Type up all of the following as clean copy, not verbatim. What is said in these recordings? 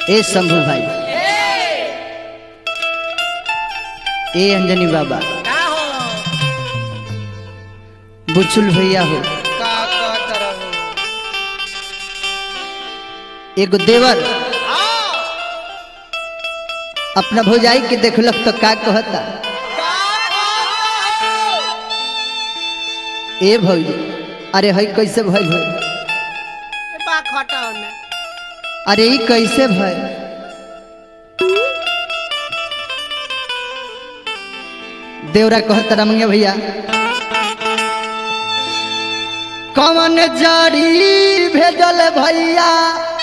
ए शंभू भाई, ए अंजनी बाबा, का हो बुचुल भैया हो, का कहत रहो एगो देवर हाँ अपना भौजाई के देखलक तो का कहता, का कहत ए भौजी अरे हई कैसे भइल हो, बा खटाओ ने अरे ई कैसे भइल, देवरा कहता रमंगे भैया कौन जड़ी भेजल भैया,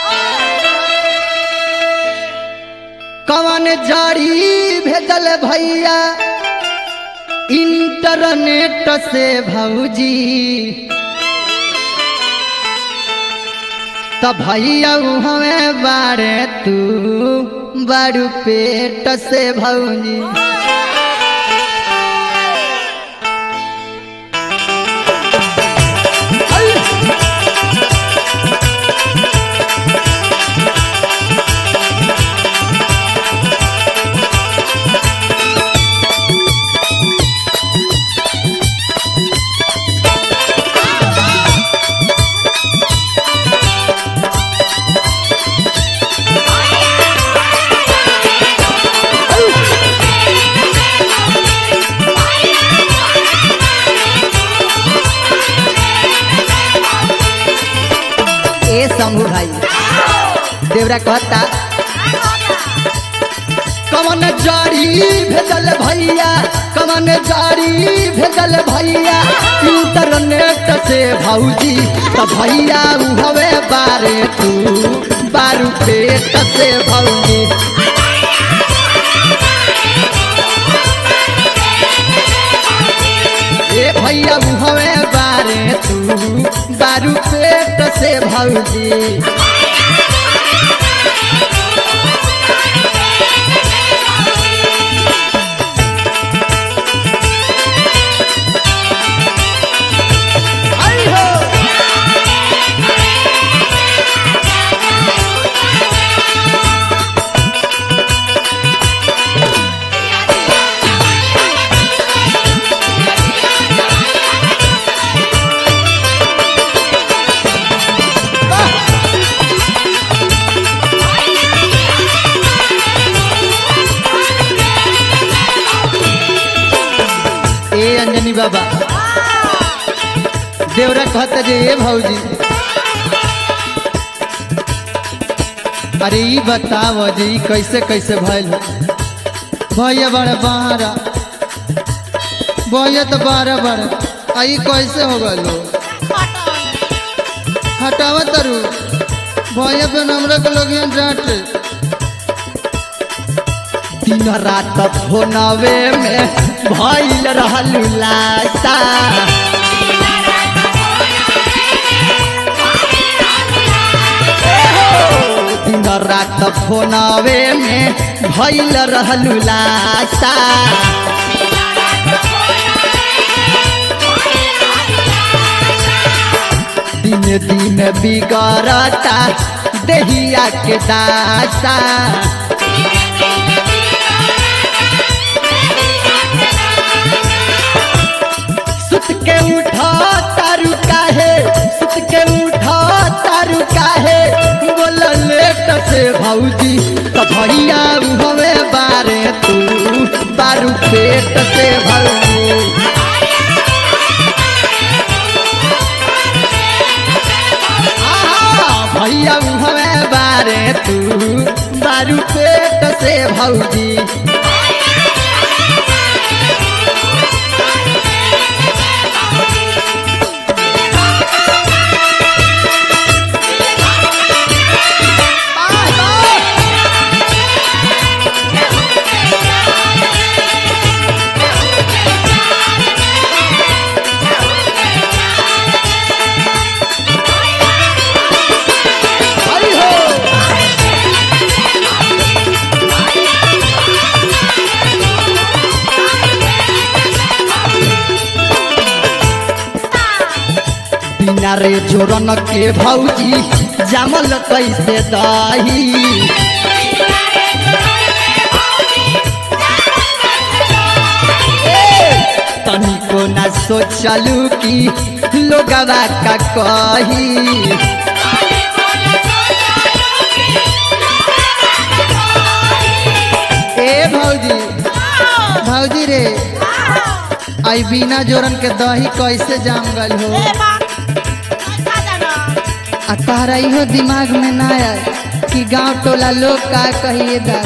कौन जड़ी भेजल भैया इंटरनेट से भौजी, तो भैया हमें बारे तू बारू पेट से भौजी, ए शंभू भाई देवरा कहता कमन जारी भेजल भैया, कमन जारी भेजल भैया इंटरनेट से भौजी, तो भैया हवे बारे तू बारू पेट से भौजी, ए भैया हवे बारे तू बारू पेट से भौजी, आई हो ए अंजनी बाबा देवरा कहता जे ए भौजी अरे ई बताव जे ई कैसे कैसे भइल हो? भैया बड़े बाहरा भैया तो बारह बारह आई कैसे हो गल हो? हटावा तरू भैया पे हमरा के लोग यहाँ डांटे दिन रात फोनवे में भइल रहलू लासा, दिन रात फोनवे में भइल रहलू लासा, दिन दिन बिगड़ता देहिया के दासा, सुत के उठा तारू काहे, सुत के उठा तारू काहे बोल लेट से भौजी, तो भैया हवे बारे तू बारू पेट से भौजी, भैया हवे बारे तू बारू पेट से भौजी, हरि हो बिना रे जोरन के भौजी जामल कैसे दही, सोचलू कि लोगवा का कही ए भौजी भौजी रे आई बिना जोरन के दही कैसे जाम गल हो आ तारा इहो दिमाग में ना आया कि गांव टोला लोग का कहिए दा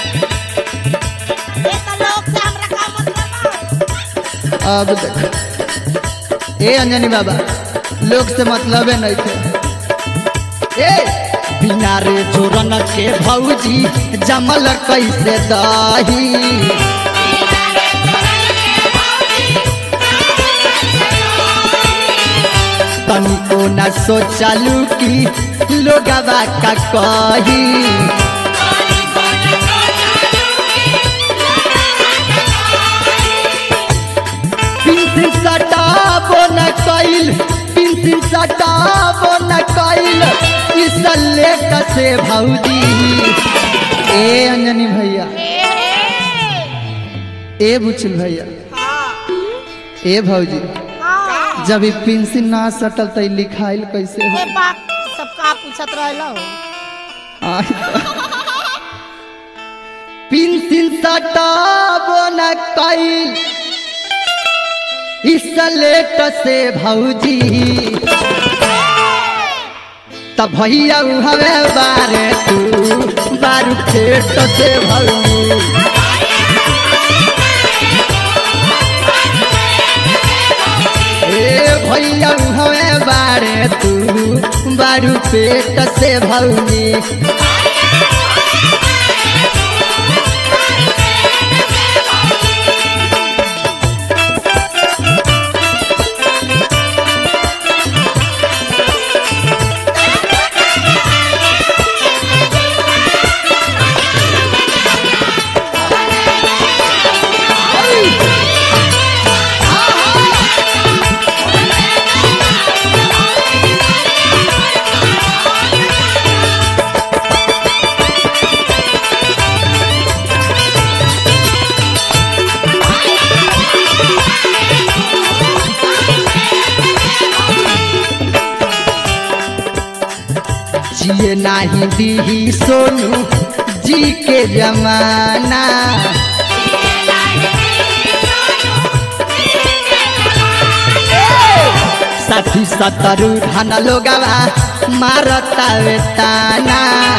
अब देख ए अंजनी बाबा लोग से मतलब है नहीं थे ए बिना रे जोरन के भौजी जमल कैसे दही तनिको न सोचलू कि लोगवा का कही पिंसिन सटाबो न कइल पिंसिन सटाबो न कइल इस लेट से भौजी ए अंजनी भैया ए बुचल भैया ए भौजी जब पेंसिल ना सटल तो लिखाइल कैसे हो सबका पूछत रहलो पेंसिल सटाबो न कइल इस लेट से भौजी तब भैया हवे बारे तू बारू खेत से भौजी भैया हवे बारे तू बारू पेट से भौजी जिए नाही दी सोनू जी के जमाना साथी सतरू धाना लोगवा मारता वे ताना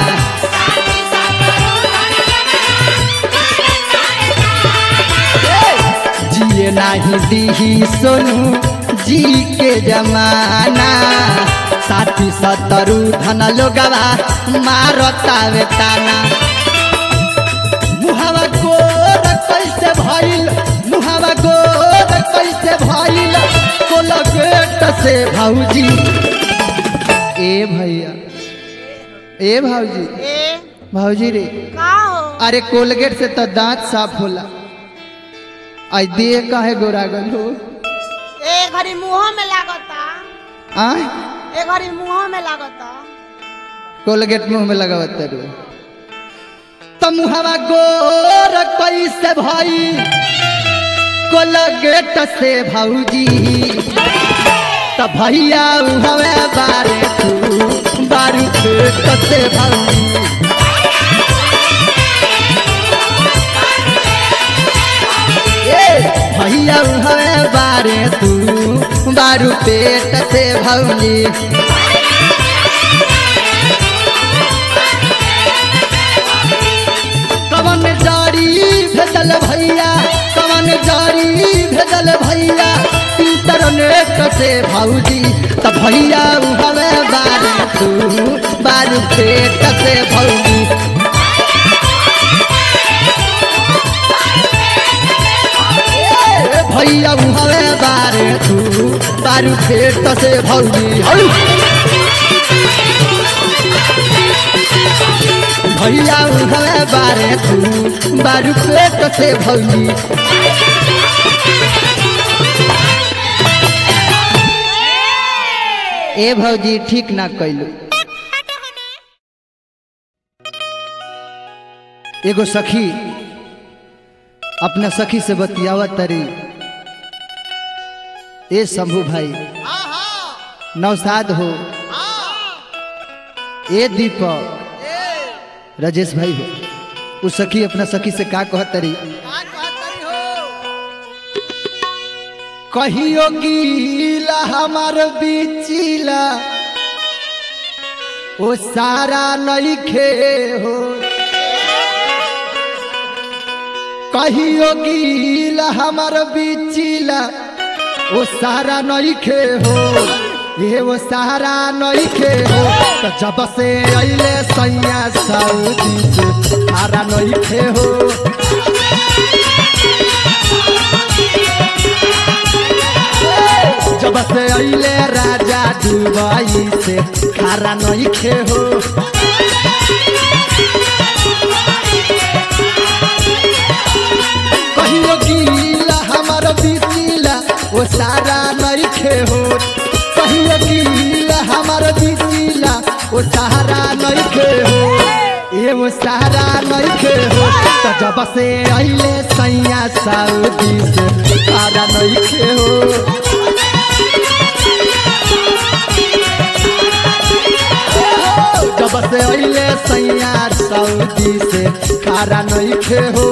जिए नाही दी सोनू जी के जमाना साथी सतरू धन लोगवा मारता वे ताना मुहावा गोर कैसे भइल मुहावा गोर कैसे भइल कोलगेट से भौजी ए भैया ए भौजी भौजी रे का हो अरे कोलगेट से तो दांत साफ होला आई दे काहे गोरागल हो ए घड़ी मुंह में लागता आ ए घड़ी मुंह में लागता कोलगेट मुंह में लगावत रू तो मुहावा गोर कैसे भाई कोलगेट से भौजी तो भैया हवे बारे तू बारू पेट से भौजी भैया हवे बारे तू बारू पेट से भौजी कवन जारी भेजल भैया कवन जारी भेजल भैया इंटरनेट से भौजी त भैया हवे बारे तू बारू पेट से भौजी भैया हवे बारे तू बारू पेट से भौजी भैया हवे बारे तू बारू पेट से भौजी ए भौजी ठीक ना कैलू एगो सखी अपना सखी से बतियावत तरी ए शंभू भाई नौसाद हो, ए दीपक राजेश भाई हो, उ सखी अपना सखी से का कहतरी कहियो गीला हमार बीचिला ओ सारा नइखे हो, कहियो गीला हमार बीचिला ओ सारा नइखे हो, ये वो सारा नइखे हो। तो जब से अइले सैया सऊदी से सारा नइखे हो, जब से अइले राजा दुबई से खारा नइखे हो, कहियो गीला हमार बीचिला वो सारा नइखे हो, कहियो गीला हमार बीचिला वो सारा नइखे हो, ये वो सारा नइखे हो। तो जब से अइले सैया सऊदी से सारा नइखे हो, जब से अइले सैया सऊदी से खारा नइखे हो,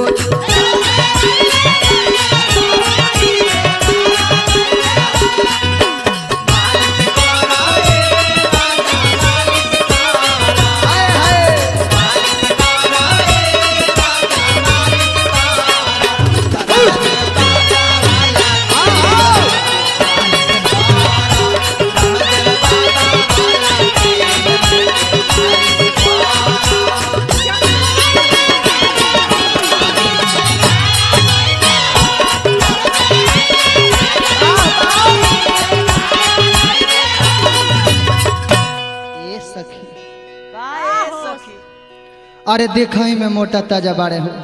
अरे देखा ही में मोटा ताजा बाड़े हो,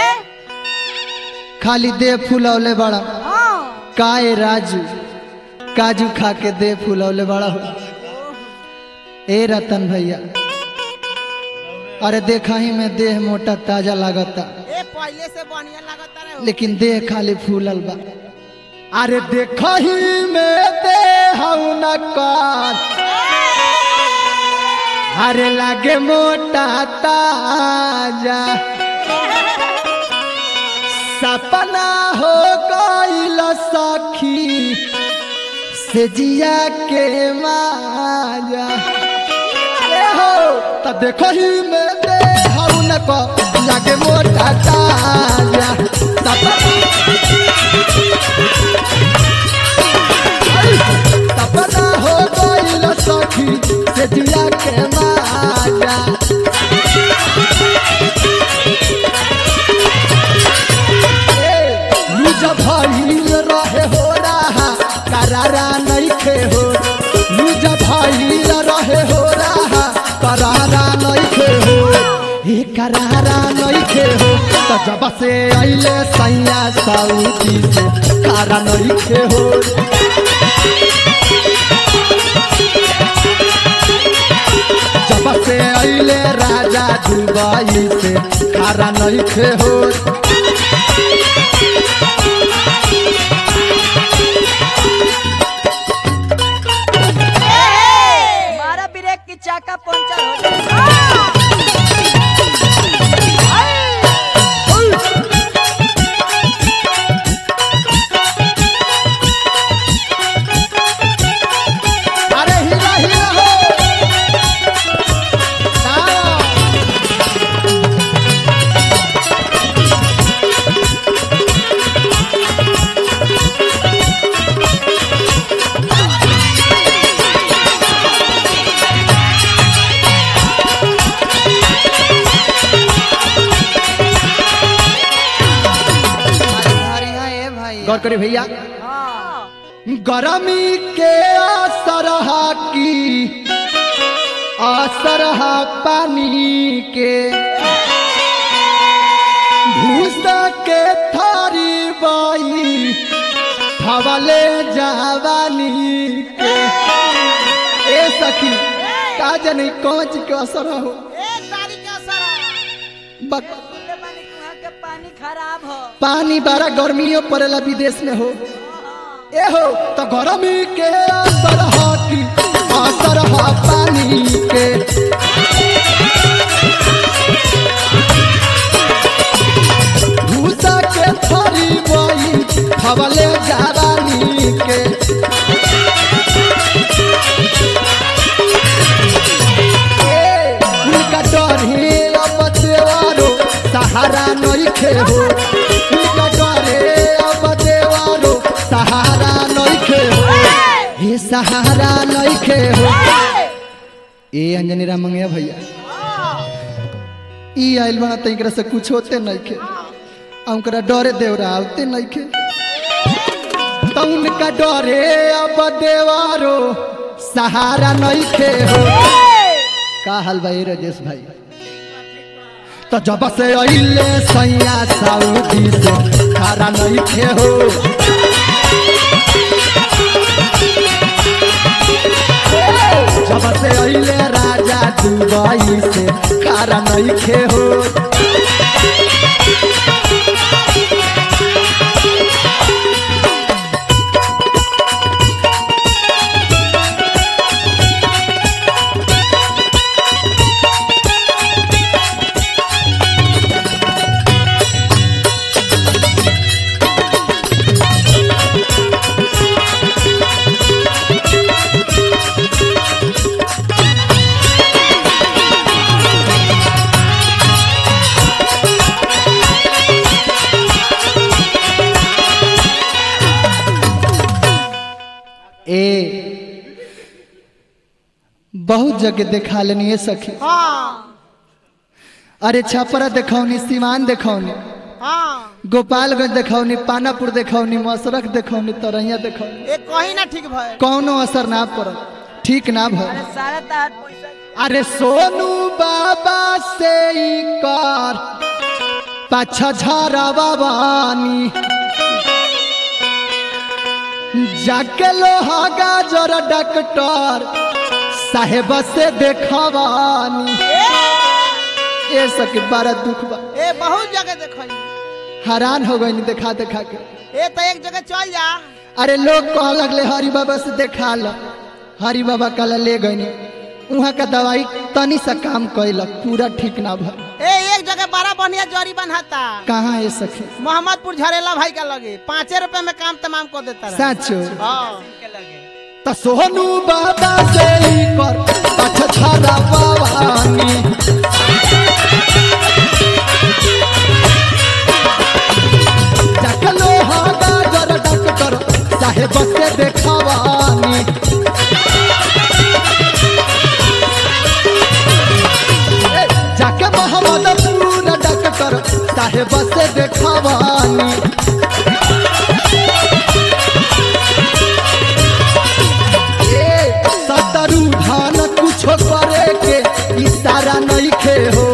खाली दे फुलौले बड़ा काए राजू काजू खा के दे फुलौले बड़ा हो। ए रतन भैया अरे देखा ही में देह मोटा ताजा लागता, पहले से बढ़िया लगता रहे, लेकिन देह खाली फूलल बा। अरे देखा ही में देह न कर, अरे लागे मोटा ताजा, सपना हो गइल सखी से जिया के माजा। हो त देखो ही में दे न को लागे मोटा ताजा, सपना हो गइल सखी से जिया के माजा। लूज भइल रहे हो रहा करारा नइखे हो, लूज भइल रहे हो रहा करारा नइखे हो, हे करारा नइखे हो। तो जब से अइले सैया सऊदी से कारा नइखे हो, जब से अइले राजा दुबई से कारा नइखे हो। मारा ब्रेक की चाका पंचर हो गया। अरे हिला हिला हो गौर करिए भैया, गर्मी के असरहा पानी के भूस के थारी बाई थवले जवानी के। ए सखी का जनी कौन चीज के असर हो, तारी के असर बक पानी खराब हो, पानी बड़ा गर्मियों पड़ेला विदेश में हो, एहो तो गरमी के असर हो कि असर हो पानी के भूसा के थरी बोई खवले जवानी के उनका डरे अब देवारो सहारा नहीं खे हो उनका डरे अब देवारो सहारा नहीं खे हो हे सहारा नहीं खे हो ए अंजनी राम मंगया भैया ई आइल बना तकरा से कुछ होते नहीं खे उनकरा डरे देवरा आवते नहीं खे तो उनका डरे अब देवारो सहारा नहीं खे हो का हाल भाई राजेश भाई तो जब से अइले सैया सऊदी से खारा नहीं खे हो जब से अइले राजा दुबई से खारा नहीं खे हो बहुत जगह देखा लेनी है सखी हाँ अरे छपरा देखौनी सिवान देखौनी हाँ गोपालगंज देखौनी पानापुर देखौनी मसरख देखौनी तरैया देखौनी एक कहीं ना ठीक भाई कौनो असर ना पड़ल ठीक ना भर अरे सारा तार पैसा अरे सोनू बाबा से ही कर पाछा झारा बाबानी जाके लोहा गाजर डॉक्टर साहेब से देखवानी ए सके बड़ा दुख बा ए बहुत जगह देखो हैरान हो गई देखा देखा के ए तो एक जगह चल जा अरे लोग कह लगले हरि बाबा से देखा लो हरि बाबा कल ले गई वहाँ का दवाई तनी सा काम कैलक पूरा ठीक ना भर ए एक जगह बड़ा बढ़िया जरी बनाता कहाँ है सखी मोहम्मदपुर झरेला भाई का लगे 5 रुपए में काम तमाम कर देता रहा साचो हाँ तो सोनू बाबा से ही कर पाछा झारा बाबानी जाके लोहा गाजर डॉक्टर साहेब से देखवानी जाके मोहम्मदपुर डॉक्टर साहेब से देखवानी सतरू धान कुछ करे के इशारा नहीं खे हो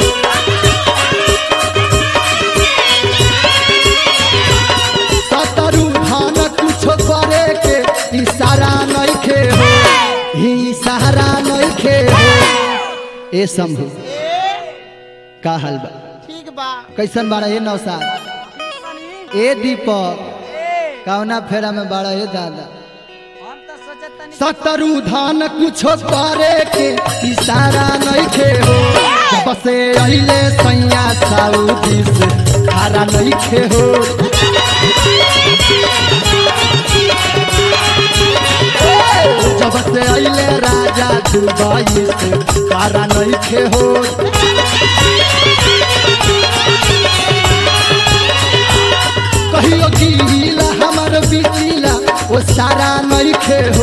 सतरू धान कुछ करे के इशारा नहीं खे हो ही इशारा नहीं खे हो ए शंभू का हाल बा ठीक बा कैसन बाड़ा ये नौसाद ए दीपक कौना फेरा में बाड़ा ये दादा हम तो सोचत तनी सतरू धान कुछ करे के इशारा नहीं खे हो जब से अइले सैया सऊदी से खारा नहीं खे हो जब से अइले राजा दुबई से खारा नहीं खे हो कहियो गीला हमर बिचीला वो सारा नहीं खे हो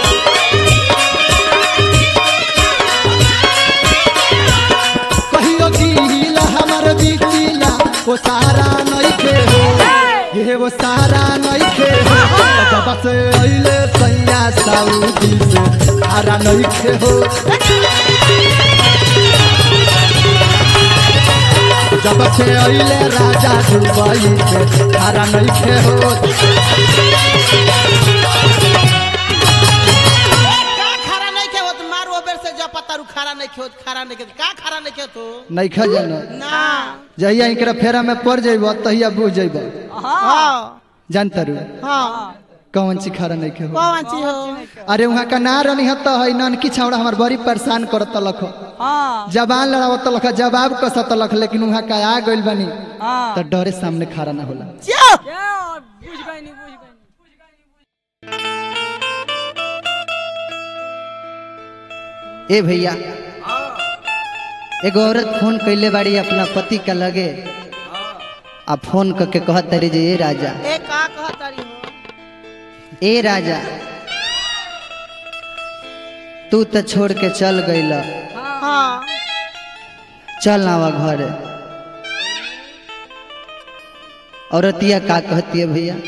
कहियो गीला हमर बिचीला वो सारा नहीं खे हो ये वो सारा नहीं खे हो जब से अइले सैया सऊदी से सारा नहीं खे हो जब से अइले राजा दुबई से सारा नहीं खे हो का खरा नहीं के होत मार ओ बेर से जब पता रु खरा नहीं के होत खरा नहीं के का खरा नहीं के तो नहीं खा जाना ना जहिया इनकरा फेरा में पड़ जेब तहिया बुझ जेब हाँ जानता रू हाँ कौन ची खरा नहीं के हो कौन ची हो अरे वहाँ का ना रही हत है ननकी छावड़ा हमार बड़ी परेशान करत लख हाँ जबान लड़ावत लख जवाब कसत लख लेकिन वहाँ का आ गइल बनी हाँ तो डरे सामने खड़ा ना होला जाओ बुझ गई नहीं ए भैया एगो औरत फोन कैले बाड़ी अपना पति का लगे आ फोन करके कहत रही जे ए राजा ए का कहतारी हो ए राजा तू तो छोड़ के चल गइल हां चल आवा घर औरतिया का कहती है भैया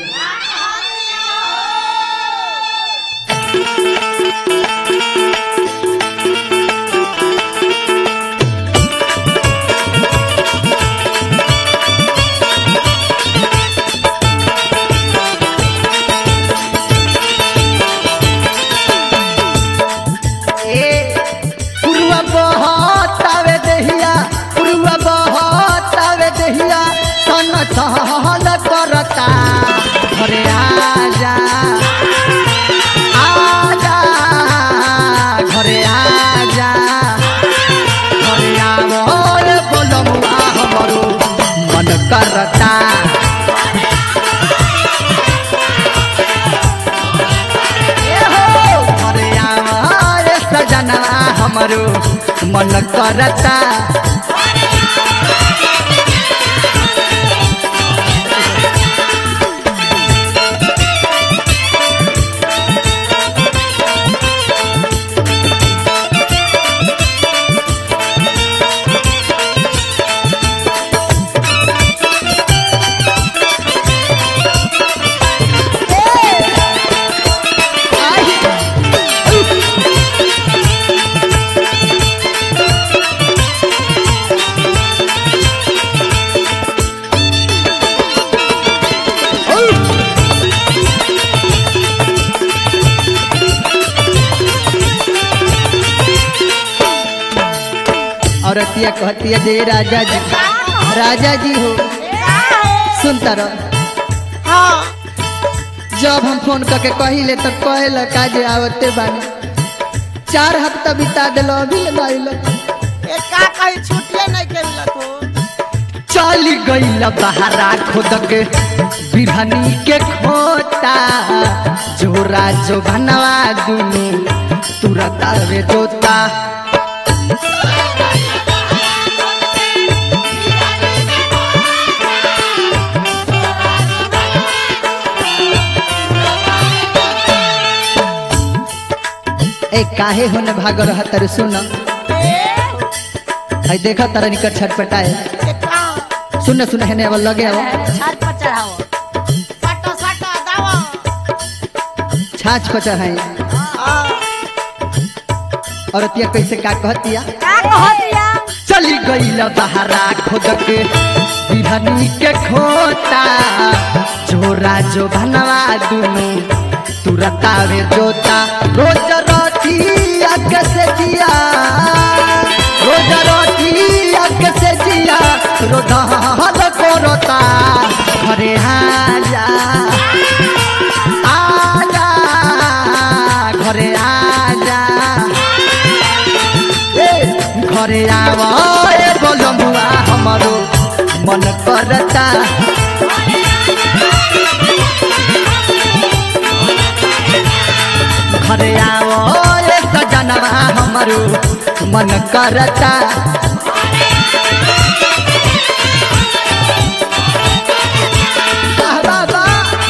सहल करता घरे आजा आजा घरे आजा घरे आवल बोलमुआ हमरो मन करता घरे आवल सजना हमरो मन करता औरतिया कहती है जे राजा जी हो सुनता रहो हां जब हम फोन करके कहिले तो कहल का जे आवते बानी 4 हफ्ता बिता दिलो अभी ले आइल ए का कही छुट्टिए नहीं के मिलत हो चली गइल बहरा खुद के बिरहनी के खोता जोरा जो बनवा दुनु तुरंत रे जोता ए काहे होने भाग रहा तर सुन आई देखा तारा निकट छटपटाए ए का सुन सुन हेने अब लगे अब छत पर चढ़ाओ सटा सटा दावा छाछ पर चढ़ाई हां औरतिया कैसे का कहतिया का कहतिया चली गइल बहरा खुद के बिरहनी के खोता जोरा जो बनवा दुनु तुरता रे जोता रोज रोटी अग से जिया रोज रोटी अग से जिया रोदहल को रोता घरे आजा आजा घरे आजा घरे आवा ए बोलमुआ हमरो मन करता घरे आओ ए सजनवा हमरो मन करता बाबा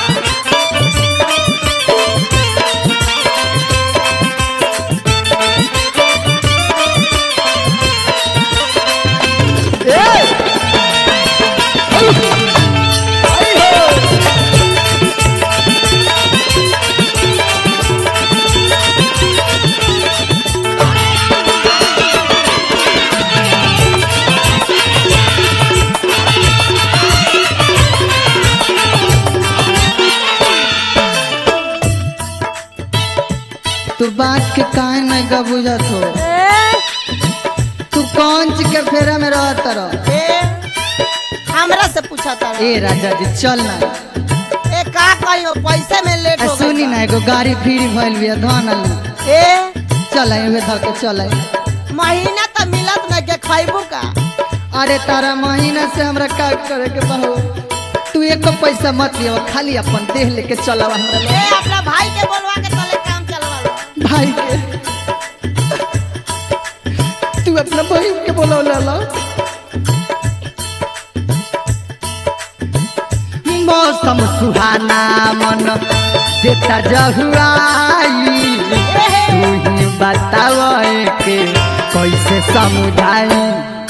तू बात के काहे नहीं का बुझत हो तू कौन चीज के फेरा में रहत रह ए हमरा से पूछा तारा ए राजा जी चल ना ए का कहियो पैसे में लेट हो सुनी ना एगो गाड़ी फ्री भइल बिया धन ए चल एवे धर के चल महीना तो मिलत न के खइबू का अरे तारा महीना से हमरा का करे के बहु तू एक पैसा मत लियो खाली अपन देह लेके चलावा हमरा ए अपना भाई के बोलवा के तले काम चलवा लो भाई के तू अपना बहन के बोलो ला मौसम सुहाना मन देता जहुआई तू ही बताओ के कैसे समझाई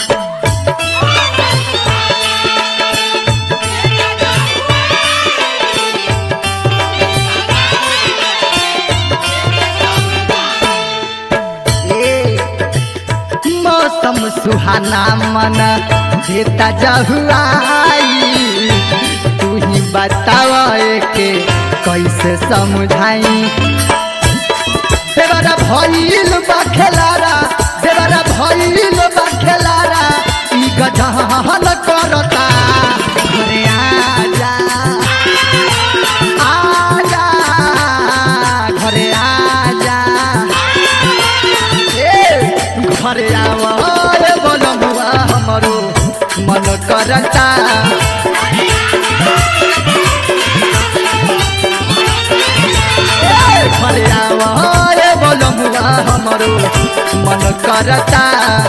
मौसम सुहाना मन देता जहुआई तू ही बताओ के कैसे समझाई देवरा भइल बा खेलारा देवरा भइल बा खेलारा ई गजहल करता घरे आजा आजा घरे आजा घरे आवे बोलमुआ हमरो मन करता घरे आवे बोलमुआ हमरो मन करता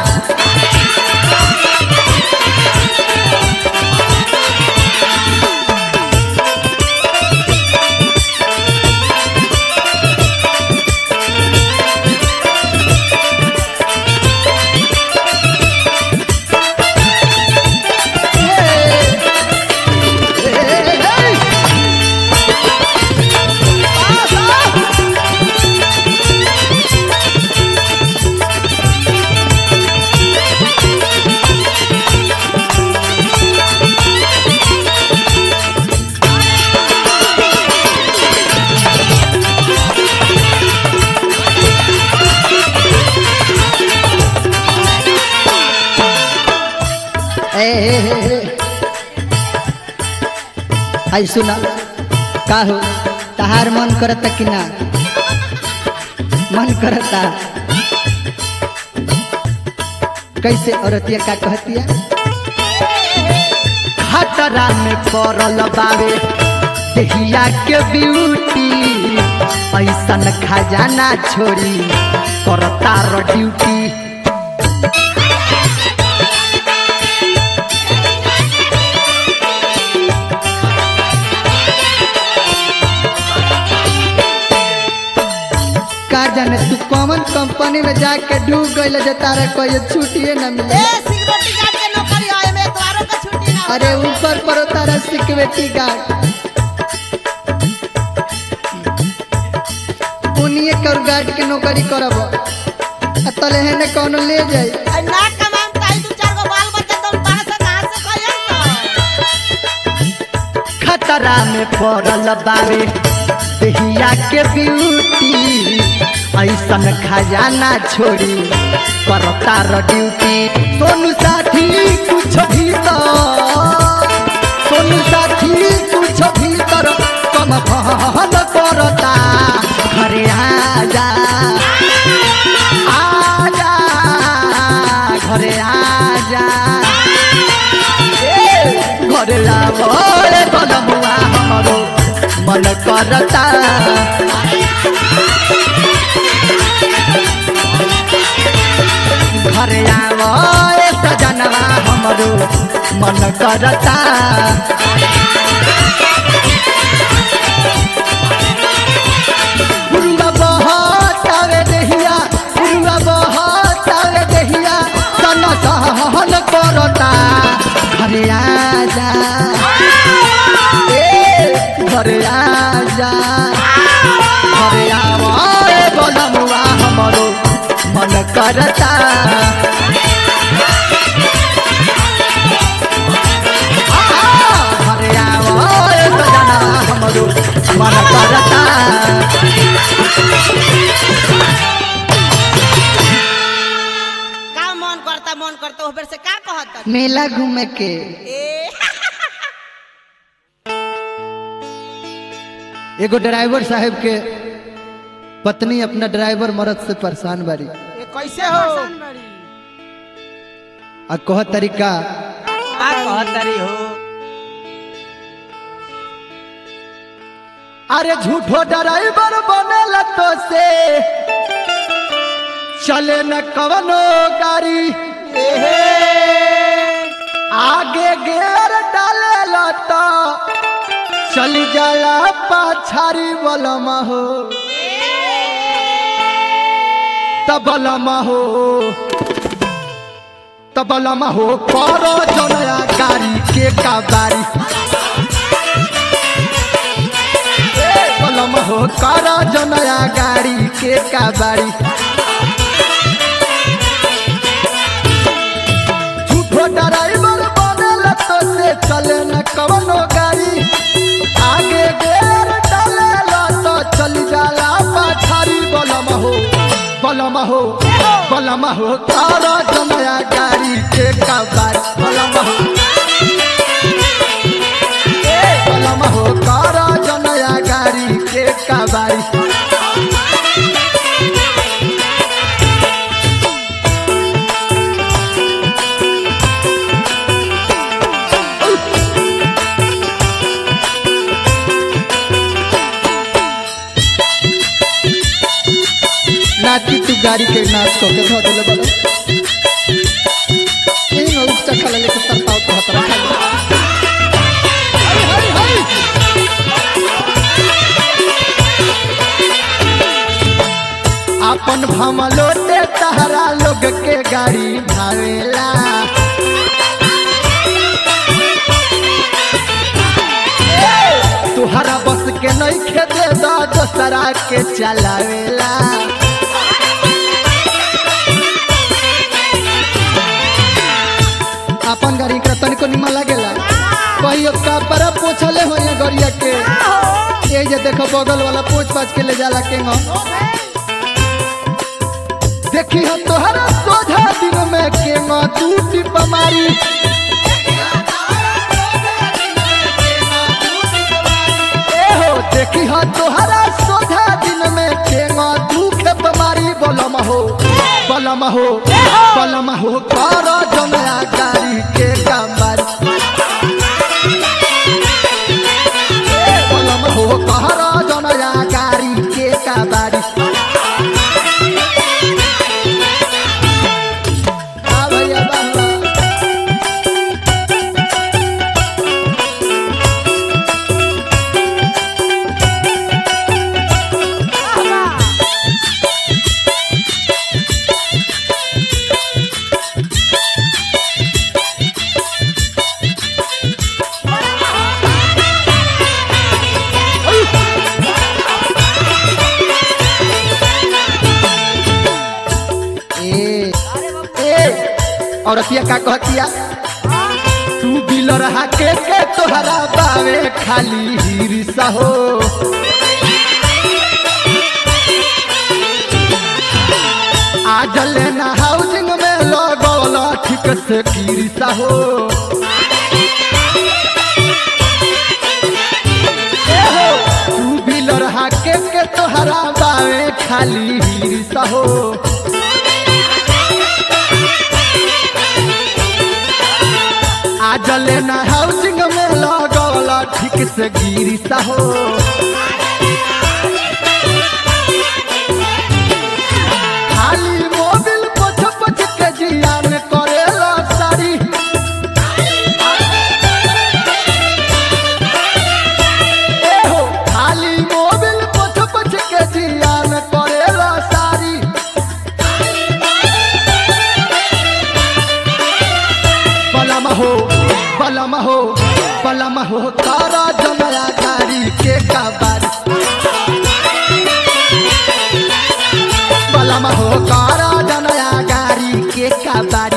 आई सुना का हो तहार मन करता कि ना मन करता कैसे औरतिया का कहतिया खतरा में पड़ल बावे देहिया के ब्यूटी ऐसन खजाना छोड़ी करता र ड्यूटी का जाने तू कॉमन कंपनी में जाके डूब गइल जे तारा कोई छुट्टिए ना मिले ए सिक्योरिटी गार्ड के नौकरी आए में द्वारों का छुट्टी ना अरे ऊपर पर तारा सिक्योरिटी गार्ड उन्हीं कर गार्ड के नौकरी करब तले है ने कौन ले जाई ना कमाम ताई दू चार गो बाल बच्चा तुम पास से कहां से खइयो खतरा में पड़ल बावे देहिया के ब्यूटी ऐसन खजाना छोड़ी करता र ड्यूटी सोनू साथी कुछ भीतर सोनू साथी कुछ भीतर कम भल करता घरे आजा आजा घरे आजा घरे आवे बलमुआ हमरो मन करता घरे आवे सजनवा हमरो मन करता गुरुआ बहुत आवे देहिया गुरुआ बहुत आवे देहिया सन सहन करता घरे आजा घरे आजा घरे आवे बलमुआ हमरो मन करता घरे आवे सजना हमरो मन करता का मन करता ओबर से का कहत मेला घूमे के ए एगो ड्राइवर साहब के पत्नी अपना ड्राइवर मर्द से परेशान बारी ये कैसे हो आ कह तरीका का कहतरी हो अरे झूठो ड्राइवर बनेला तो से चले न कवनो गाड़ी आगे गेर डाले तो चली जाला पाछारी बलमा हो तबलमा हो करो जनया गाड़ी के काबारी बलमा हो करो जनया गाड़ी के काबारी झूठो ड्राइवर बनेल तो से चले न कवनो गाड़ी आगे गेर डाले तो चली जाला पाछारी बलमा हो करो जनया गाड़ी के काबारी बलमा हो करो जनया गाड़ी के काबारी नाची तू गाड़ी के नाच को के धो देले बोलो यही में उच्च खा लेके सरताव तो हतरा खा हाय अपन भमलोटे तहरा लोग के गाड़ी भावेला तुहरा बस के नहीं खेदे दो दोसरा के चलावेला अपन गाड़ी का तनिको निमा लागेला कहियो कपड़ा पोछले हो या गरिया के ये जे देखो बगल वाला पोछ पाछ के ले जाला केंगो देखी हो तोहरा सोझा दिन में केंगो तू टिप मारी ए हो देखी हो तोहरा सोझा दिन में केंगो तू खेप मारी बलमा हो करो जनया गाड़ी के काबारी बलमा हो करो जनया गाड़ी के काबारी आ भैया बाबा औरतिया का कहतिया तू बिलर हाके के तोहरा बावे खाली हिरसा हो आज लेना हाउसिंग में लगौला ठीक से गिरसा हो तू बिलर हाके के तोहरा बावे खाली हिरसा हो आज लेना हाउसिंग में लगौला ठीक से गिरसा हो खाली मोबिल पोछ पोछ के जियान करेला सारी ए हो खाली मोबिल पोछ पोछ के जियान करेला सारी बलमा हो तारा जनया गाड़ी के काबारी बलमा हो तारा जनया गाड़ी के काबारी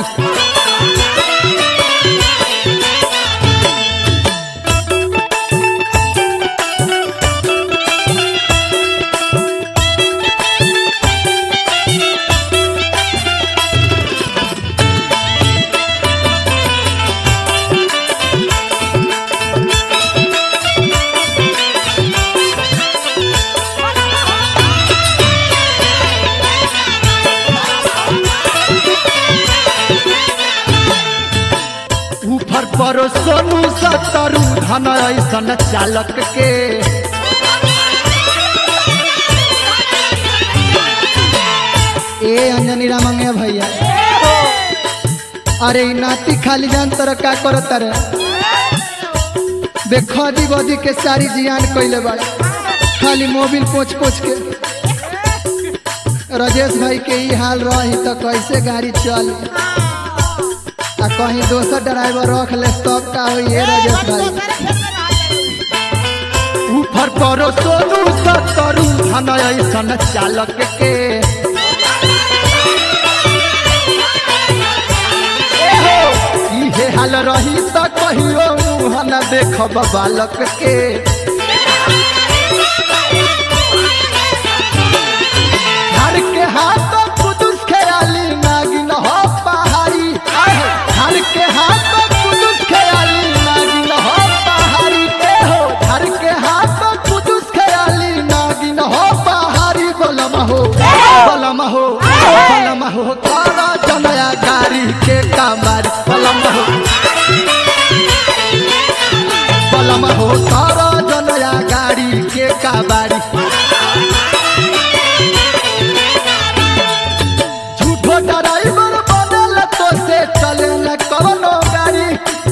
सोनू सतरू धन ऐसन चालक के ए अंजनी रामंगे भैया अरे ई नाती खाली जान तर का करो तर बेखदी बदी के सारी जियान कइले बा खाली मोबिल पोछ पोछ के राजेश भाई के ई हाल रही तो कैसे गाड़ी चली आ कहीं दोसर ड्राइवर रख ले तब का होई है राजेश भाई ऊपर करो सोनू सतरू धन ऐसन चालक के इहे हाल रही तो कहियो मुँह न देखब बालक के हर के हाथ कुदुस खेयाली नागिन हो पहाड़ी हर के हाथ कुदुस खेयाली नागिन हो पहाड़ी के हो हर के हाथ कुदुस खेयाली नागिन हो पहाड़ी बलम हो कारा जनया गाड़ी के कामार बलम हो कारा जनया गाड़ी के काबारी झूठो ड्राइवर बनल तो से चले न कवनो गाड़ी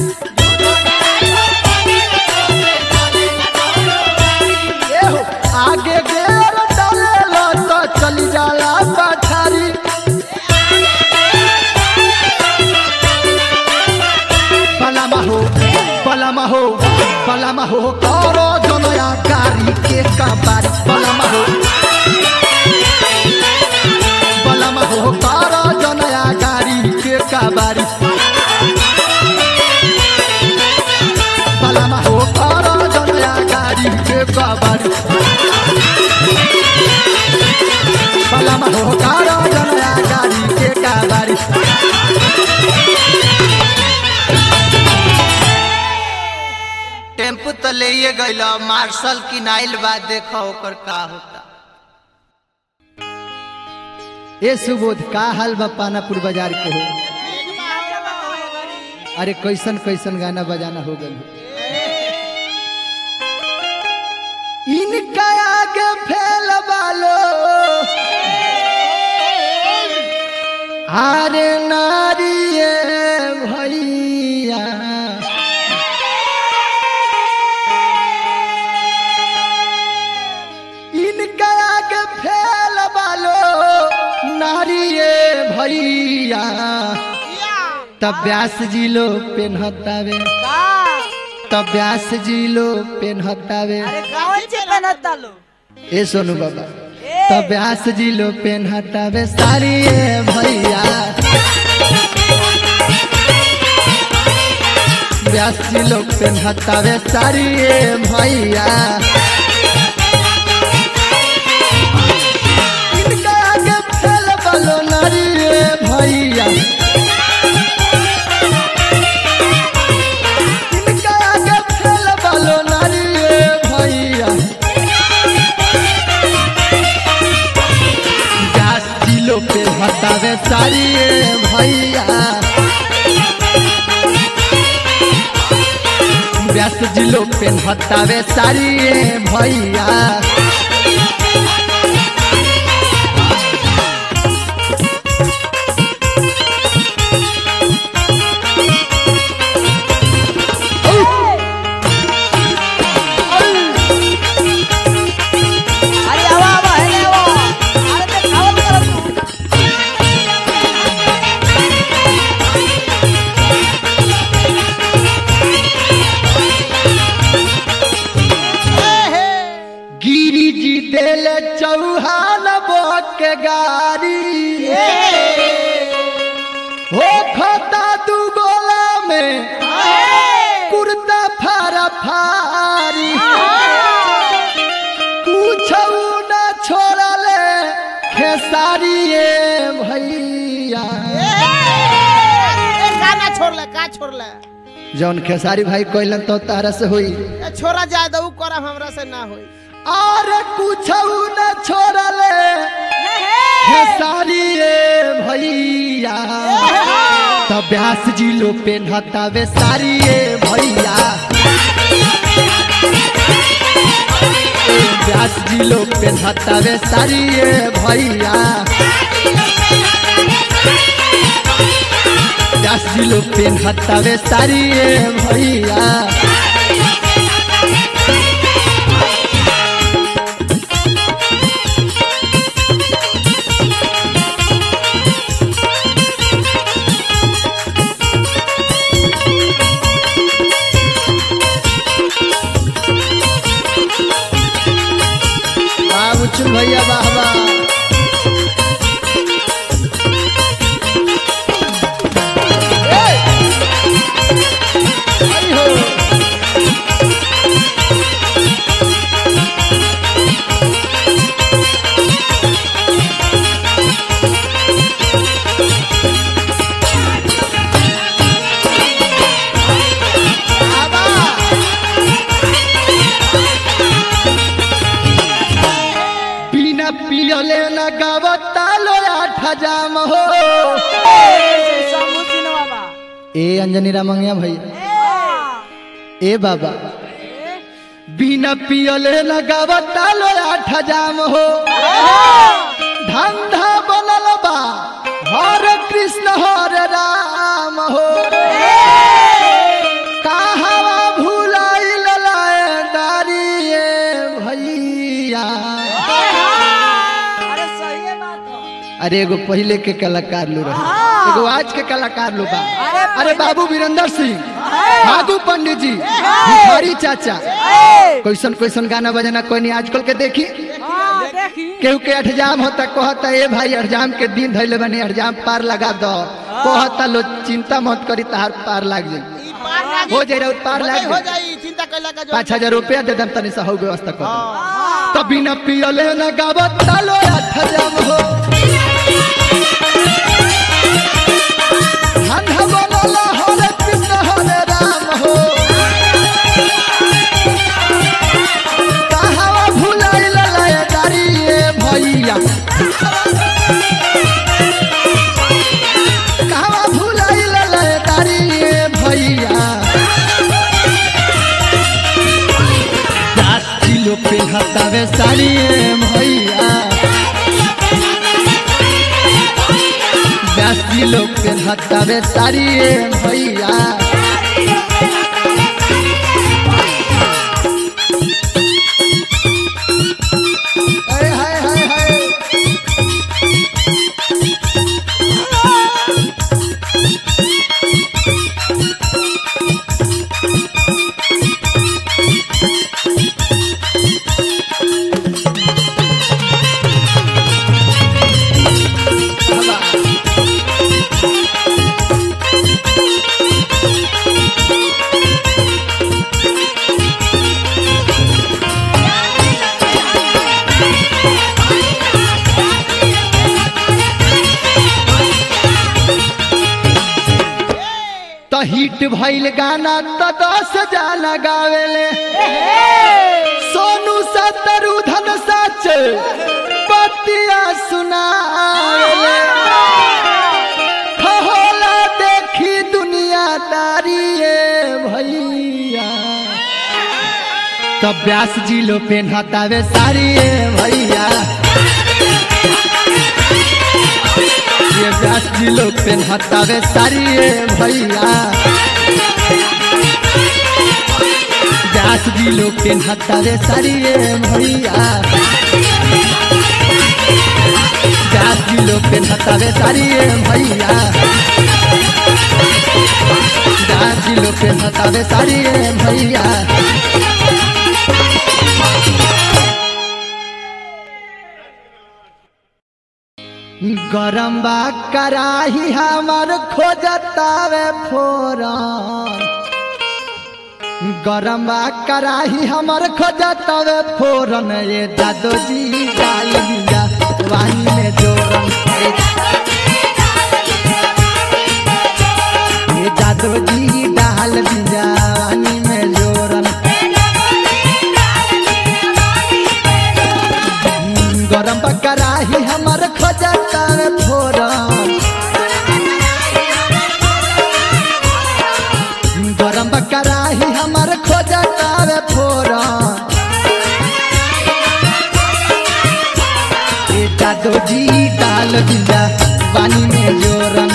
एहो आगे गेर डालेला तो चली जाला पठारी बलमा हो करो जनया गाड़ी के काबारी बलमा हो करो जनया गाड़ी के काबारी बलमा हो करो जनया गाड़ी के काबारी बलमा हो करो जनया गाड़ी के काबारी टेम्पू तो ले गइल मार्शल की नाइल बा देखो ओकर का होता ए सुबोध का हाल बा पानापुर बाजार के हो अरे कैसन कैसन गाना बजाना हो गल इनका आगे फैल बालो अरे नारिये भैया इनका आगे फैल बालो नारिये भैया तब व्यास जी लो पेन्हतावे तब व्यास जी लो पेन्हतावे अरे कौन ची पहनता लो ए सोनू बाबा तब व्यास जी लो पेन्हतावे सारी भैया व्यास जी लो पेन्हतावे सारी भैया इनका आगे फैल बालो नारिये भैया इनका आगे फैल बालो नारिये भैया व्यास जी लो पेन्हतावे सारी भैया व्यास जी लो पेन्हतावे सारी भैया अरे आवा आवा है आवा अरे ते खावत कर गिरी जी दिल चौहान के गाड़ी हो खाता दू गोला में कुर्ता फारा फारी कुछ न छोड़ले खेसारी भैया का छोड़ले जौन खेसारी भाई कहलन तो तारा से हुई छोरा जाए दऊ करम हमरा से ना होई और कुछ न छोड़ले खेसारी भैया तो व्यास जी लो पेन्हतावे साड़ी भैया व्यास जी लो पेन्हतावे साड़ी भैया व्यास जी लो पेन्हतावे साड़ी भैया चुन भैया वाह वाह पियले न गावता लो 8 हजाम हो ए अंजनी रामंगिया भैया ए बाबा बिना पियले न गावता लो 8 हजाम हो धंधा बनल बा हरे कृष्ण हरे राम हो कहावा भुलाइल दारी भैया अरे एगो पहले के कलाकार लो रहे एगो आज के कलाकार लो बा अरे बाबू वीरेंद्र सिंह भागू पंडित जी भिखारी चाचा कैसन कैसन गाना बजाना कोई नहीं आजकल के देखी केहू के अठजाम होता कहता ए भाई अठजाम के दिन धैले बने अठजाम पार लगा दो कहता लो चिंता मत करी तार पार लाग जाई हो जाए पार लाग जाई चिंता कैला का 5000 रुपया दे दम तनी सा हो व्यवस्था कर तब बिना पियले न गावत लो 8 हजाम हो धंधा बनल हरे कृष्ण हरे राम हो कहावा भुलाइल दारी भैया कहावा भुलाइल दारी भैया 10 किलो पेन्हतावे साड़ी भैया 10 किलो पेन्हतावे साड़ी भैया हाय हाय हाय हिट भइल गाना तो 10 जाना गावेले सोनू सतरू धन सच पतिया सुनावेले होला देखी दुनियादारी भैया तब व्यास जी लो पेन्हतावे साड़ी भैया ये व्यास जी लो पेन्हतावे साड़ी भैया व्यास जी लो पेन्हतावे साड़ी भैया व्यास जी लो पेन्हतावे साड़ी भैया व्यास जी लो पेन्हतावे साड़ी भैया गरम बा कराही हमार खोजतावे फोरन गरम बा कराही हमार खोजतावे फोरन ये दादो जी डाल दिया वाही में जोरन ये दादो जी डाल दिया वाही में जोरन गरम बा कराही हमार खोजतावे फोरन वानी में जोरन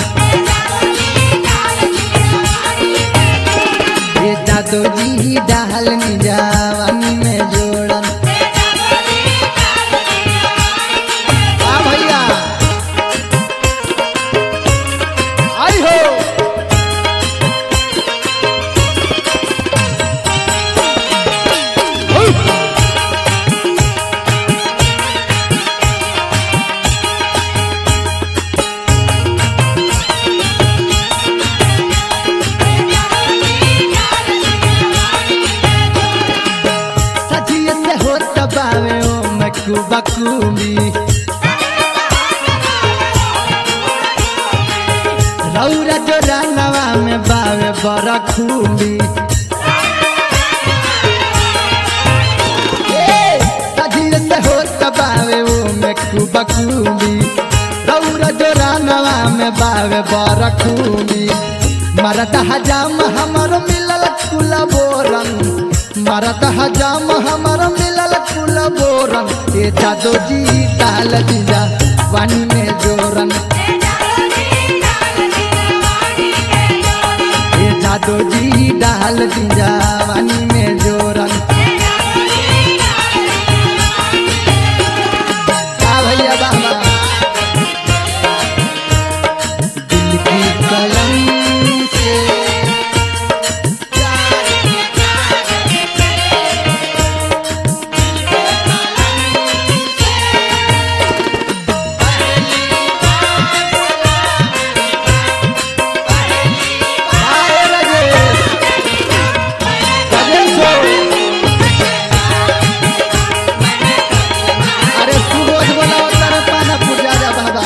ये जादू जी डाल जवानी में जोरन भैया आई हो सजिए से हो तबावे ओ मकुबकुमी रौरा जोरा नवा में बावे बड़ा खूबी सजिए से हो तबावे ओ मकुबकुमी रौरा जोरा नवा में बावे बड़ा खूबी मरद हजाम हमर मिलल कुला बोरन मरद हजाम हमर मिलल कुला बोरन ये जादू जी डाल दिया वानी में जोरन ये जादू जी डाल दिया वानी में जोरन भैया बाबा दिल की कलम से अरे सूरज बोला तारा पाना पूजा जा बाबा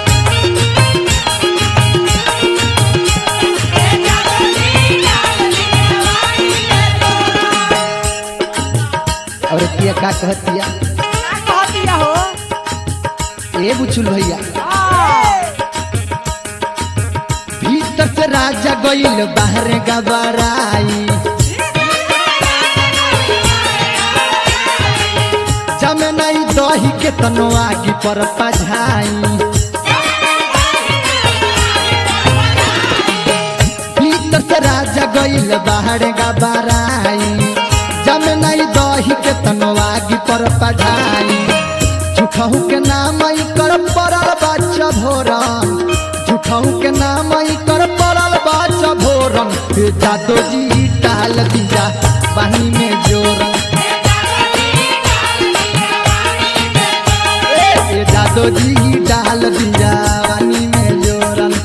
और किया का कहतिया कहतिया हो ए बुचुल भैया भीतर से राजा गइल बाहर गबराई जमे नहीं दही के तनो आगी पर पझाई भीतर से राजा गइल बाहर गबराई जमे नहीं दही के तनो आगी पर पझाई झूठहू के नाम ई कर पड़ल बच्चा भोरन झूठहू के नाम ई कर पड़ल बच्चा भोरन ये जादू जी डाल दिया वानी में जोरन ये जादू जी डाल दिया वानी में जोरन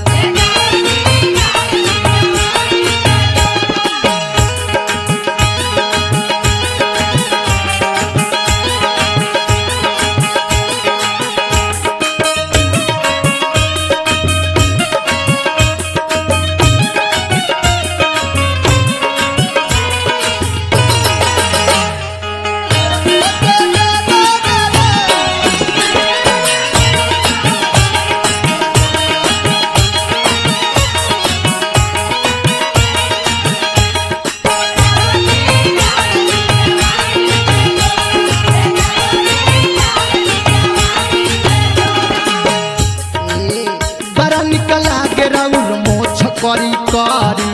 बड़ा निकला के राउर मोछ करी करी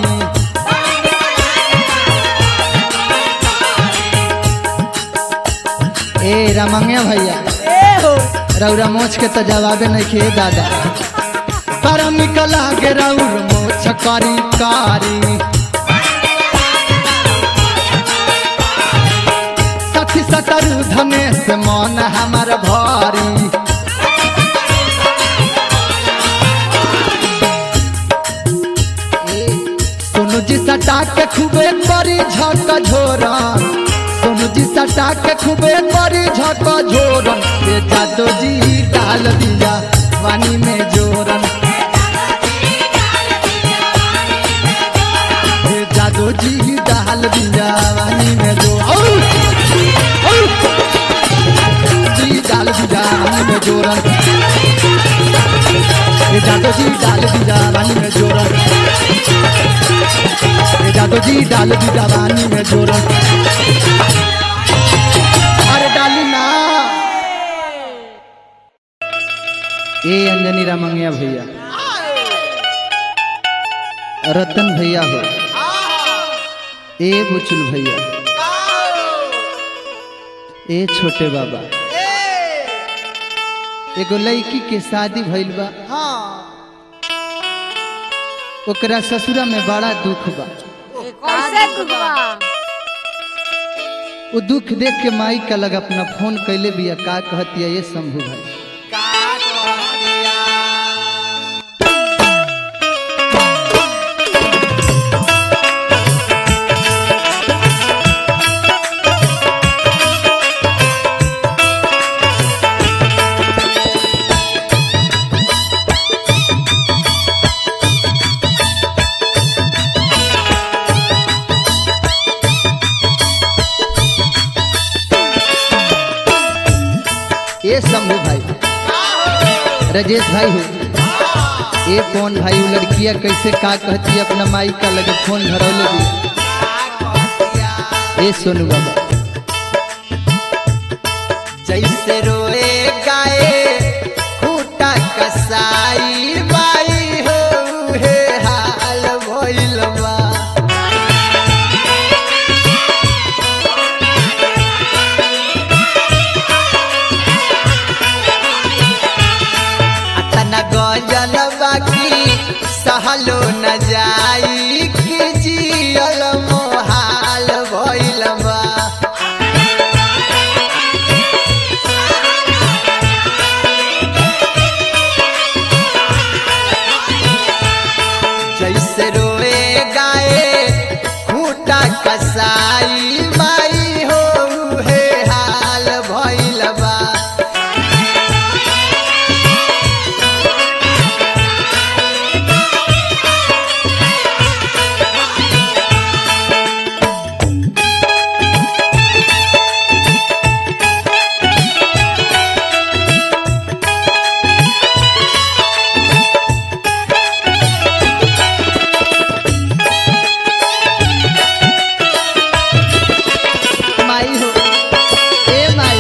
ए रामंगे भैया ए हो रौरा मोछ के तो जवाबे नहीं खे दादा बड़ा निकला के राउर मोछ करी करी सखी सतर धने से मन हमार भारी सोनू जी सटा के खूबे करी झक झोरन सोनू जी सटा के खूबे करी झक झोरन ये जादू जी डाल दिया वानी में जोरन ये जादू जी डाल दिया वानी में जो जी डाल दिया वानी में जोरन ये जादू जी डाल दिया वानी में जोरन ये जादू जी डाल दिया वानी में जोरन अरे डाली ना ए अंजनी रामंगिया भैया, रतन भैया हो, ए बुचुल भैया, ए छोटे बाबा, एगो लड़की के शादी भइल बा, ओकरा ससुरा में बड़ा दुख बा। कैसे दुखबा? वो दुख देख के माई का लग अपना फोन कैले बिया, का कहतिया ये शंभू भाई। ये शंभू भाई, राजेश भाई हो, ये कौन भाई वो लड़किया कैसे का कहती है अपना माई का लगे फोन धरौले भी। ये सोनू बाबा, जैसे रोए गाए खूटा कसाई बाई हो हे हाल भइल बा। अतना गजल बाकी सहलो न जाई कि जियल मोहाल भइल बा। जैसे रोए गाए खूटा कसाई माई हो हे हाल भइल बा। माई हो, ए माई,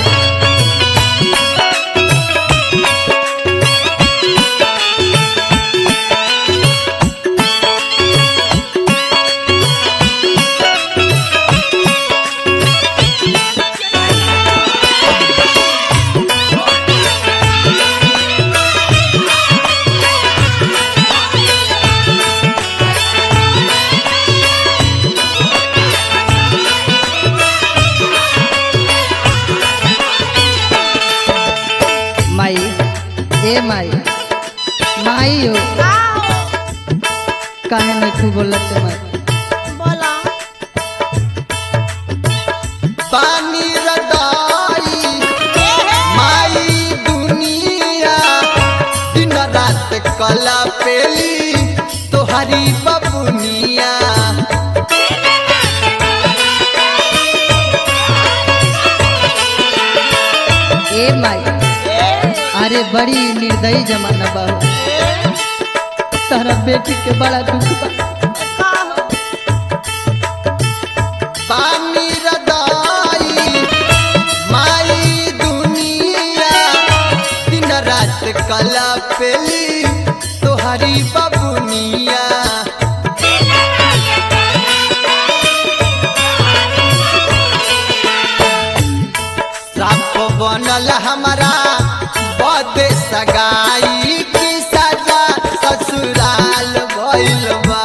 माई, ए माई, माई हो, काहे नहीं खूब बोलत माई। बोला पानी रदाई माई दुनिया दिन रात कला पेली तोहरी बबुनिया। ए माई, अरे बड़ी निर्दयी जमाना बा, तारा बेटी के बड़ा दुख बा। पानी रदाई माई दुनिया दिन रात कला पेली तोहरी बबुनिया। श्राप बनल हमारा बद सगाई की सजा ससुराल भइल बा।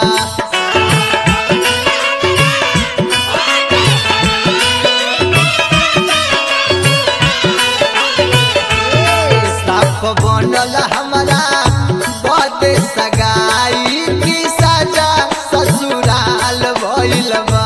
श्राप बनल हमारा बद सगाई की सजा ससुराल भइल बा।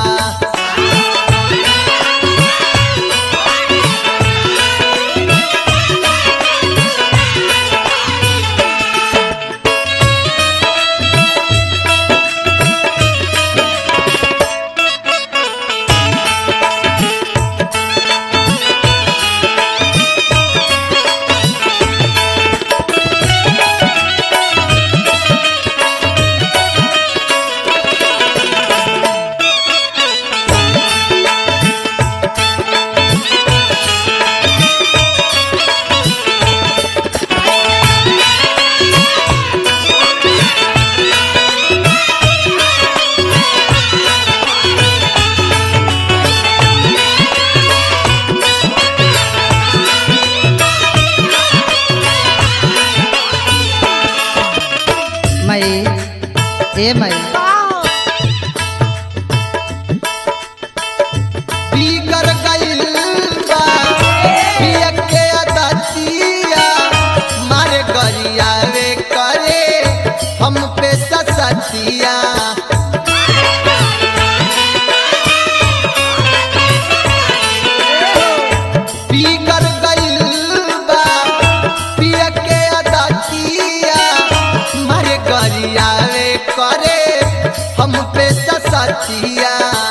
ए माई का हो बिगड़ गइल बा पिया के अदतिया मारे गरियावे करे हम पे ससतिया बिगड़ गइल बा पिया के अदतिया मारे गरियावे करे हम पे ससतिया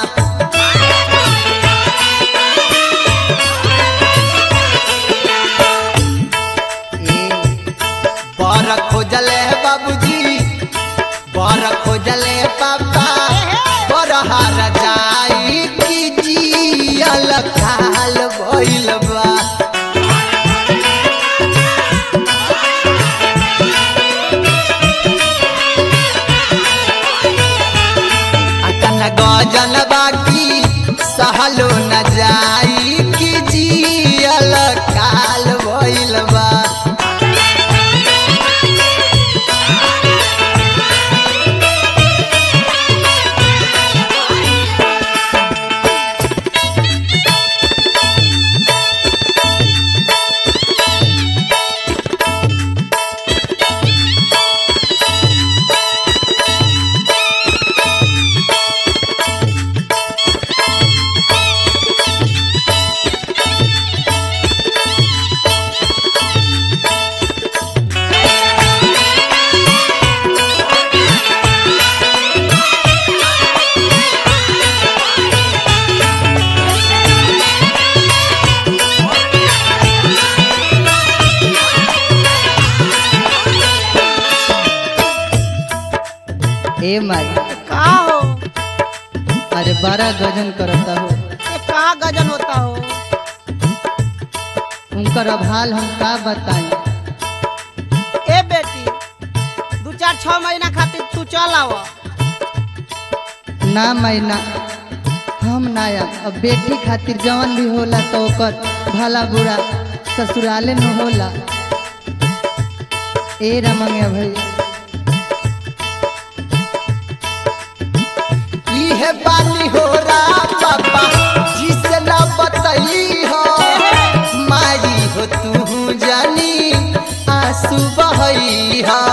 बार खोजले बाबूजी बार खोजले पापा बार हार जाई की जियल काल भइल बा अतन गजन बाकी सहलो न जाई की जियल काल भइल बा ए माई का हो अरे बड़ा गजन करता हो ये का गजन होता हो उनकर अभाल हम का बताएं। ए बेटी 2-4-6 महीना खातिर तू चल आव ना मैना हम नाया अब बेटी खातिर जवन भी होला तो ओकर भला बुरा ससुराले में होला। ए रमंगे भैया इहे बानी हो रहा पापा जिसे ना बतई हो माई हो तू जानी आंसू बहई हो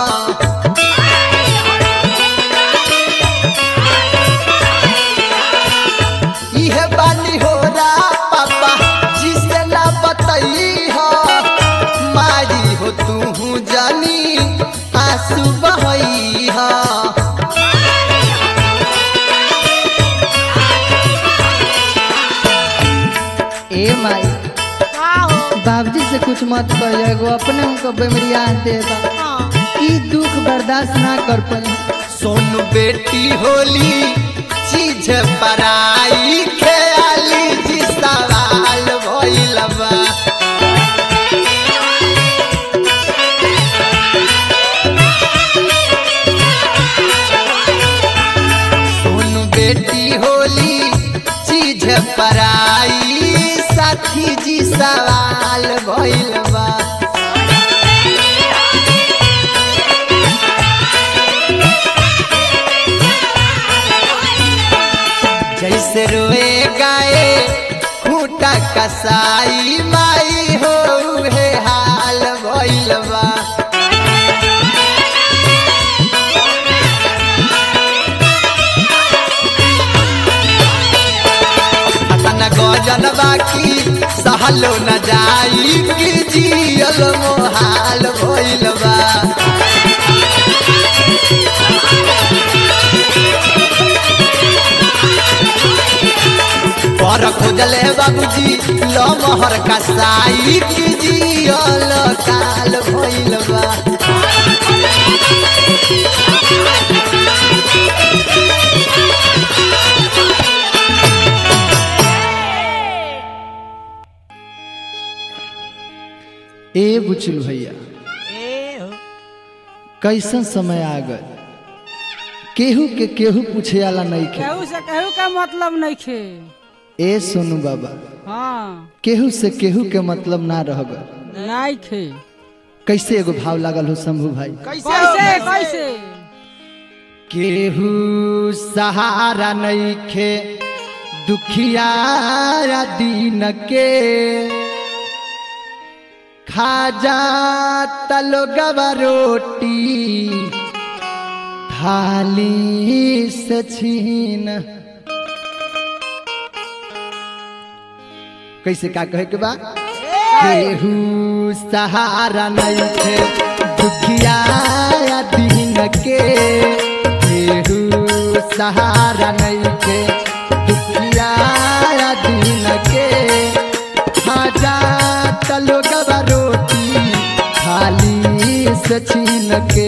इहे बानी हो रहा पापा जिसे ना बतई हो माई हो तू जानी आंसू बहई हो ए माई का हो बाबूजी से कुछ मत कहिएगो अपने उनको बेमरिया देगा हाँ ई दुख बर्दाश्त ना कर पाई। सोनू बेटी होली चीज पराई खेली जी सवाल भइल बा सोनू बेटी होली चीज पराई साथी जी सवाल भइल बा जैसे रोए गाए खूटा कसाई माई हो हे हाल भइल बा अतन गजन बाकी सहलो न जाई कि जियल मोहाल भइल बा पर खोजले बाबूजी लो मोहर कसाई की जियल काल भइल बा ए बुचुल भैया ए हो कैसन समय आ गए केहू के केहू पूछे वाला नहीं खे। केहू से केहू का मतलब नहीं खे। ए सोनू बाबा हाँ केहू से केहू के मतलब ना रह गए। नहीं खे। कैसे एगो भाव लागल हो शंभू भाई। कैसे कैसे कैसे केहू सहारा नइखे दुखिया दीन के खा जाता लोगवा रोटी थाली से छीन। कैसे का कहे के बा? केहू सहारा नइखे दुखिया दीन के केहू सहारा नइखे दुखिया दीन के खा जाता लोगवा रोटी थाली से छीन के।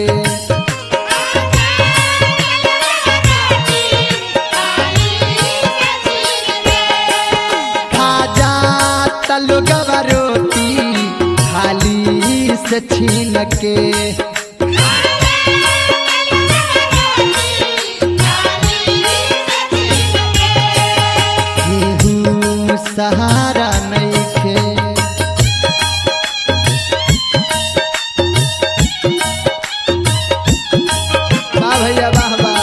लोगवा रोटी थाली से छीन के। केहू सहारा नइखे। वाह भैया वाह वाह।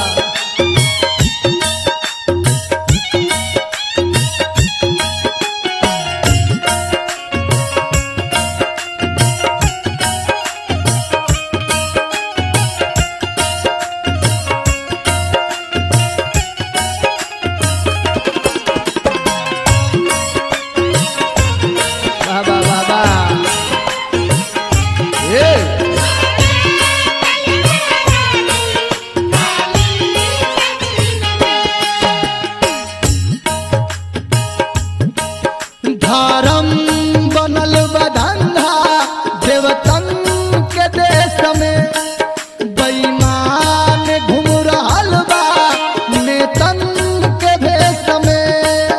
धर्म बनल बा धंधा देवतन के देश में बेईमान घूम रहल बा नेतन के भेष में।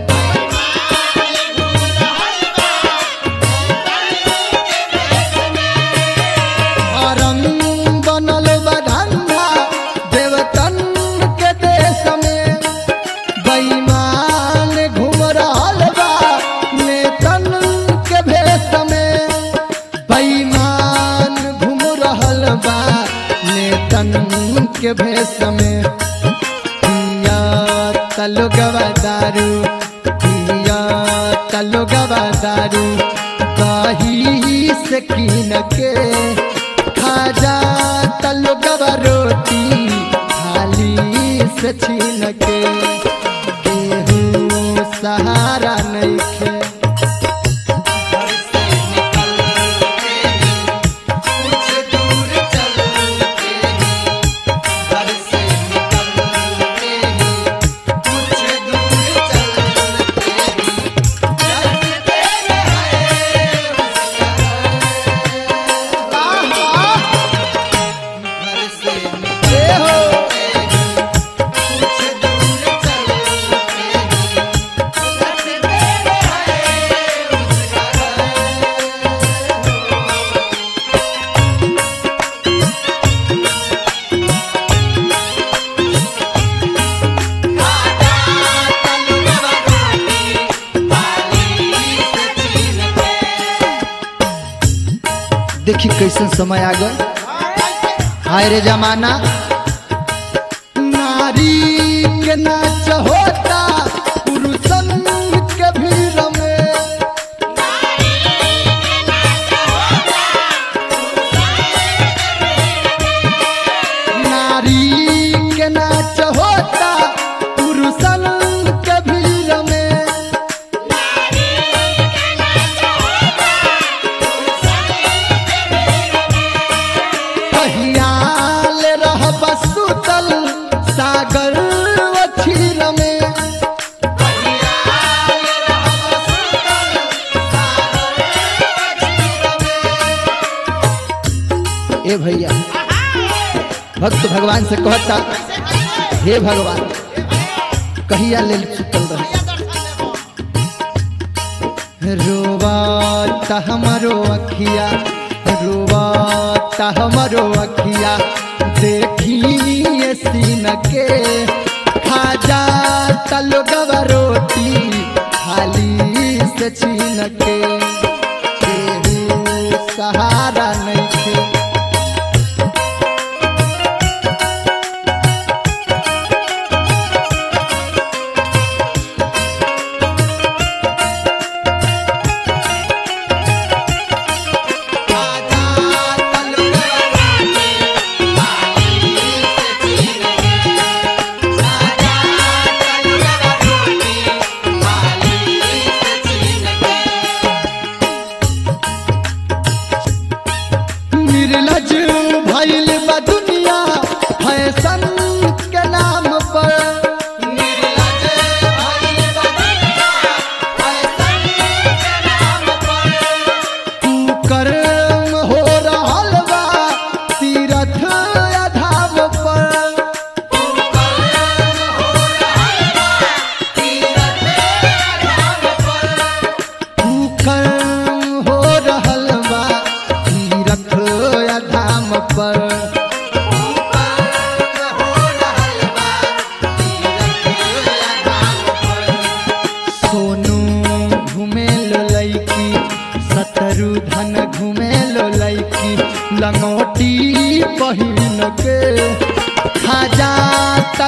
धर्म बनल बा धंधा देवतन के देश में बेईमान घूम रहल बा नेतन के भेष में। बेईमान घूम रहल बा नेतन के भेष में। पिया तलोगवा दारू पिया तलोगवा दारू दही से कीन के खा जाता लोगवा रोटी थाली से छीन के। केहू सहारा नइखे। देखी कैसन समय आ गए। हाय रे जमाना नारी के नाच होता पुरुषन के भीड़ में। नारी के नाच होता पुरुषन के भीड़ में। कहियाल रहब सुतल सागर अछीर में। ए भैया भक्त भगवान से कहता हे भगवान कहिया लेल सुतल रह। रोवाता हमारो अखिया रोवाता हमारो अखिया देखिए सीन के खा जाता लोगवा रोटी थाली से छीन के। केहू सहारा नइखे।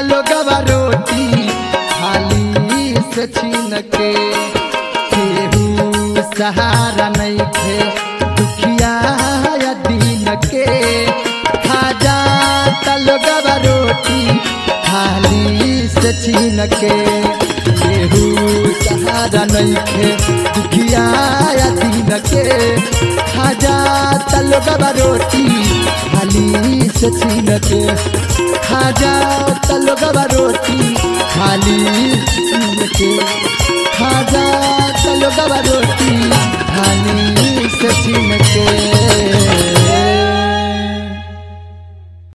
लोगवा रोटी थाली से छीन के केहू सहारा नहीं थे दुखिया या दीन के खा जाता लोगवा रोटी थाली से छीन के केहू सहारा नहीं थे दुखिया या दीन के खा जाता लोगवा रोटी थाली से छीन के खा जाता लोगवा रोटी थाली से छीन के